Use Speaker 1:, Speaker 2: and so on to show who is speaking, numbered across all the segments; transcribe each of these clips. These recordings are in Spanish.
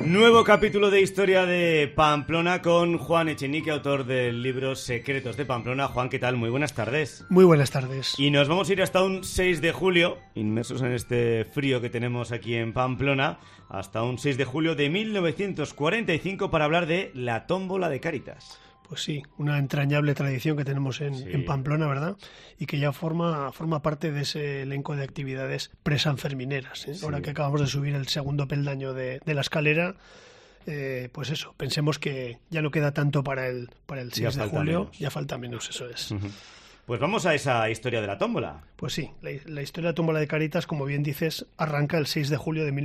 Speaker 1: Nuevo capítulo de Historia de Pamplona con Juan Echenique, autor del libro Secretos de Pamplona. Juan, ¿qué tal? Muy buenas tardes.
Speaker 2: Muy buenas tardes.
Speaker 1: Y nos vamos a ir hasta un 6 de julio, inmersos en este frío que tenemos aquí en Pamplona, hasta un 6 de julio de 1945 para hablar de la tómbola de Cáritas.
Speaker 2: Pues sí, una entrañable tradición que tenemos en Pamplona, ¿verdad? Y que ya forma parte de ese elenco de actividades presanfermineras, ¿eh? Sí. Ahora que acabamos de subir el segundo peldaño de la escalera, pues eso, pensemos que ya no queda tanto para el 6 de julio, menos. Ya falta menos, eso es.
Speaker 1: Uh-huh. Pues vamos a esa historia de la tómbola.
Speaker 2: Pues sí, la historia de la tómbola de Cáritas, como bien dices, arranca el 6 de julio de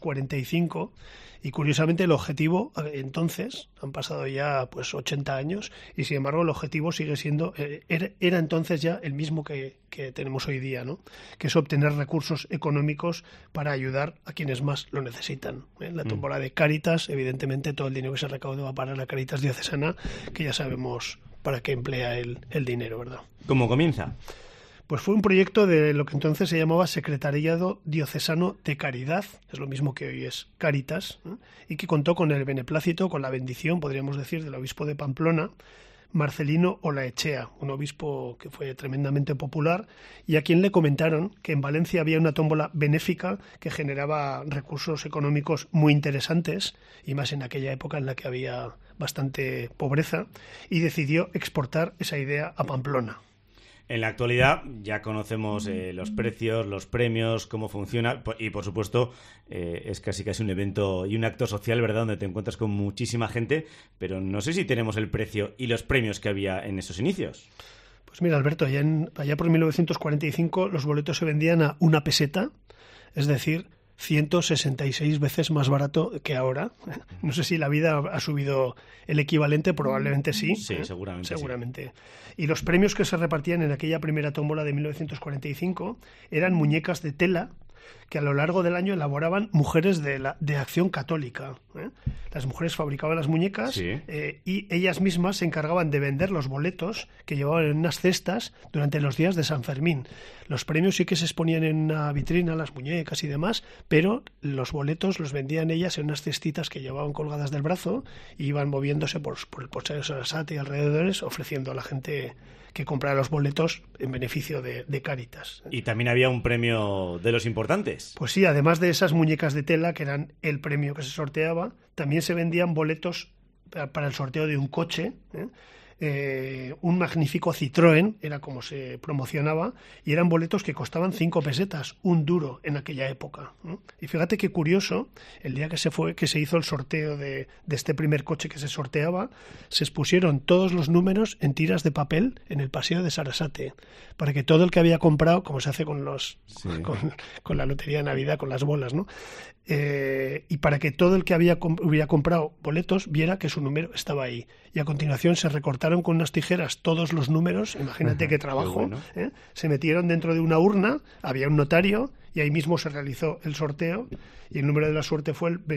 Speaker 2: 1945 y curiosamente el objetivo, entonces, han pasado ya pues 80 años y sin embargo el objetivo sigue siendo, era entonces ya el mismo que tenemos hoy día, ¿no? Que es obtener recursos económicos para ayudar a quienes más lo necesitan. La tómbola de Cáritas, evidentemente todo el dinero que se recaude va para la Cáritas diocesana, que ya sabemos para qué emplea el dinero, ¿verdad?
Speaker 1: ¿Cómo comienza?
Speaker 2: Pues fue un proyecto de lo que entonces se llamaba Secretariado Diocesano de Caridad, es lo mismo que hoy es Cáritas, ¿eh? Y que contó con el beneplácito, con la bendición, podríamos decir, del obispo de Pamplona, Marcelino Olaechea, un obispo que fue tremendamente popular y a quien le comentaron que en Valencia había una tómbola benéfica que generaba recursos económicos muy interesantes, y más en aquella época en la que había bastante pobreza, y decidió exportar esa idea a Pamplona.
Speaker 1: En la actualidad ya conocemos los precios, los premios, cómo funciona y por supuesto es casi un evento y un acto social, ¿verdad?, donde te encuentras con muchísima gente, pero no sé si tenemos el precio y los premios que había en esos inicios.
Speaker 2: Pues mira, Alberto, allá por 1945 los boletos se vendían a 1 peseta, es decir, 166 veces más barato que ahora. No sé si la vida ha subido el equivalente, probablemente sí.
Speaker 1: Sí, seguramente.
Speaker 2: Sí. Y los premios que se repartían en aquella primera tómbola de 1945 eran muñecas de tela que a lo largo del año elaboraban mujeres de Acción Católica, ¿eh? Las mujeres fabricaban las muñecas, sí. Y ellas mismas se encargaban de vender los boletos que llevaban en unas cestas durante los días de San Fermín. Los premios sí que se exponían en una vitrina, las muñecas y demás, pero los boletos los vendían ellas en unas cestitas que llevaban colgadas del brazo y iban moviéndose por el Porche de Sarasate y alrededores, ofreciendo a la gente que comprara los boletos en beneficio de Cáritas.
Speaker 1: Y también había un premio de los importantes.
Speaker 2: Pues sí, además de esas muñecas de tela, que eran el premio que se sorteaba, también se vendían boletos para el sorteo de un coche, un magnífico Citroën, era como se promocionaba, y eran boletos que costaban 5 pesetas, un duro en aquella época, ¿no? Y fíjate qué curioso, el día que se hizo el sorteo de este primer coche que se sorteaba, se expusieron todos los números en tiras de papel en el paseo de Sarasate, para que todo el que había comprado, como se hace con con la lotería de Navidad, con las bolas, ¿no? Y para que todo el que hubiera comprado boletos viera que su número estaba ahí. Y a continuación se recortaron con unas tijeras todos los números, imagínate qué trabajo, qué bueno. Se metieron dentro de una urna, había un notario y ahí mismo se realizó el sorteo y el número de la suerte fue el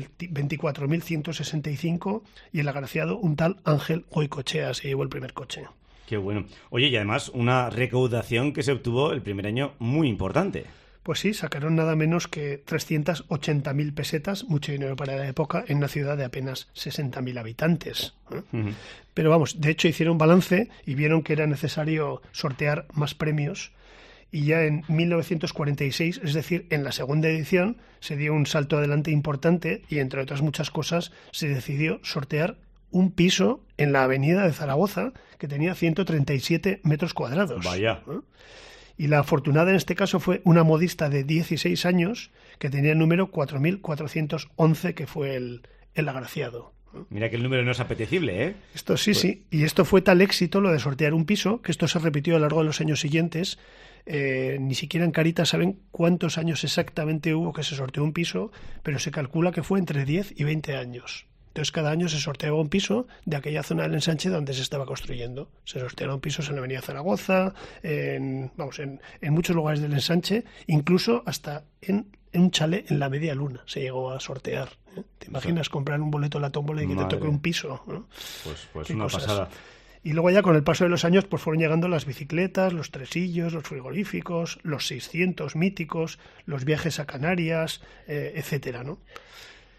Speaker 2: 24.165 y el agraciado un tal Ángel Goicoechea se llevó el primer coche.
Speaker 1: Qué bueno. Oye, y además una recaudación que se obtuvo el primer año muy importante.
Speaker 2: Pues sí, sacaron nada menos que 380.000 pesetas, mucho dinero para la época, en una ciudad de apenas 60.000 habitantes. Uh-huh. Pero vamos, de hecho hicieron balance y vieron que era necesario sortear más premios. Y ya en 1946, es decir, en la segunda edición, se dio un salto adelante importante y, entre otras muchas cosas, se decidió sortear un piso en la avenida de Zaragoza que tenía 137 metros cuadrados.
Speaker 1: Vaya.
Speaker 2: Y la afortunada en este caso fue una modista de 16 años que tenía el número 4.411, que fue el agraciado.
Speaker 1: Mira que el número no es apetecible, ¿eh?
Speaker 2: Esto sí, pues... sí. Y esto fue tal éxito, lo de sortear un piso, que esto se repitió a lo largo de los años siguientes. Ni siquiera en Cáritas saben cuántos años exactamente hubo que se sorteó un piso, pero se calcula que fue entre 10 y 20 años. Entonces cada año se sorteaba un piso de aquella zona del ensanche donde se estaba construyendo. Se sortearon pisos en la avenida Zaragoza, en muchos lugares del ensanche, incluso hasta en un chalet en la Media Luna se llegó a sortear. ¿Te imaginas comprar un boleto a la tómbola y que te toque un piso, ¿no?
Speaker 1: Pues una pasada.
Speaker 2: Y luego ya con el paso de los años pues fueron llegando las bicicletas, los tresillos, los frigoríficos, los 600 míticos, los viajes a Canarias, etcétera, ¿no?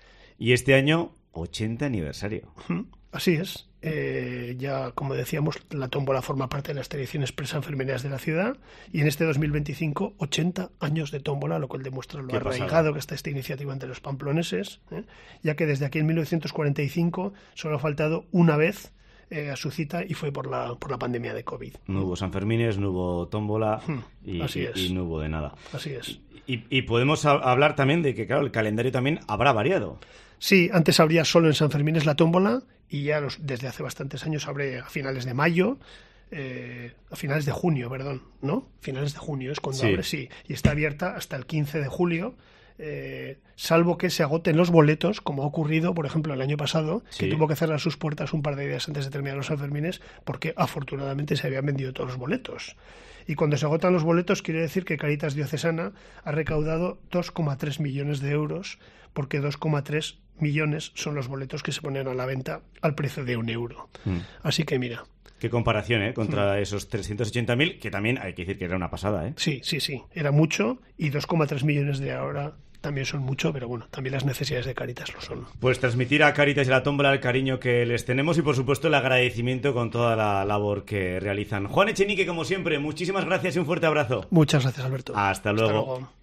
Speaker 1: Y este año, 80 aniversario.
Speaker 2: Así es. Ya, como decíamos, la tómbola forma parte de las tradiciones presanfermineras de la ciudad, y en este 2025, 80 años de tómbola, lo cual demuestra lo arraigado que está esta iniciativa entre los pamploneses, ya que desde aquí en 1945 solo ha faltado una vez a su cita, y fue por la pandemia de COVID.
Speaker 1: No hubo Sanfermines, no hubo tómbola y no hubo de nada.
Speaker 2: Así es.
Speaker 1: Y podemos hablar también de que, claro, el calendario también habrá variado.
Speaker 2: Sí, antes habría solo en Sanfermines la tómbola, y ya desde hace bastantes años abre a finales de mayo, a finales de junio, perdón, ¿no? Finales de junio es cuando abre, sí, y está abierta hasta el 15 de julio, salvo que se agoten los boletos, como ha ocurrido, por ejemplo, el año pasado, que tuvo que cerrar sus puertas un par de días antes de terminar los Sanfermines, porque afortunadamente se habían vendido todos los boletos. Y cuando se agotan los boletos, quiere decir que Cáritas Diocesana ha recaudado 2,3 millones de euros, porque 2,3 millones son los boletos que se ponen a la venta al precio de €1. Así que mira.
Speaker 1: Qué comparación, contra esos 380.000, que también hay que decir que era una pasada,
Speaker 2: Sí, era mucho, y 2,3 millones de ahora también son mucho, pero bueno, también las necesidades de Cáritas lo son.
Speaker 1: Pues transmitir a Cáritas y a la tómbola el cariño que les tenemos y, por supuesto, el agradecimiento con toda la labor que realizan. Juan Echenique, como siempre, muchísimas gracias y un fuerte abrazo.
Speaker 2: Muchas gracias, Alberto.
Speaker 1: Hasta luego.